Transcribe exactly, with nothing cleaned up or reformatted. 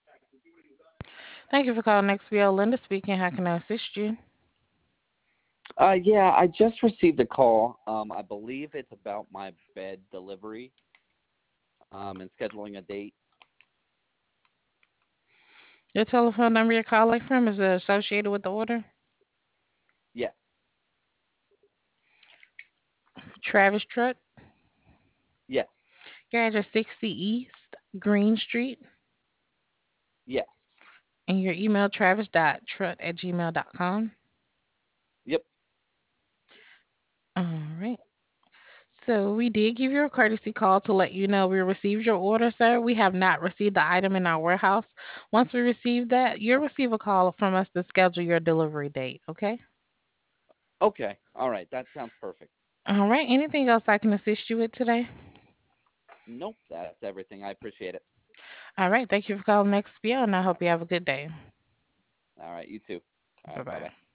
Thank you for calling X B L. Linda speaking. How can I assist you? Uh, yeah, I just received a call. Um, I believe it's about my bed delivery. Um, and scheduling a date. Your telephone number you're calling from is it associated with the order? Yes, Travis Truck. yes, Your address sixty East Green Street. yes. And your email travis.truck at gmail dot com. Yep. All right. So we did give you a courtesy call to let you know we received your order, sir. We have not received the item in our warehouse. Once we receive that, you'll receive a call from us to schedule your delivery date. Okay. Okay. All right. That sounds perfect. All right. Anything else I can assist you with today? Nope. That's everything. I appreciate it. All right. Thank you for calling X P O, and I hope you have a good day. All right. You too. All Bye right. Bye bye. bye.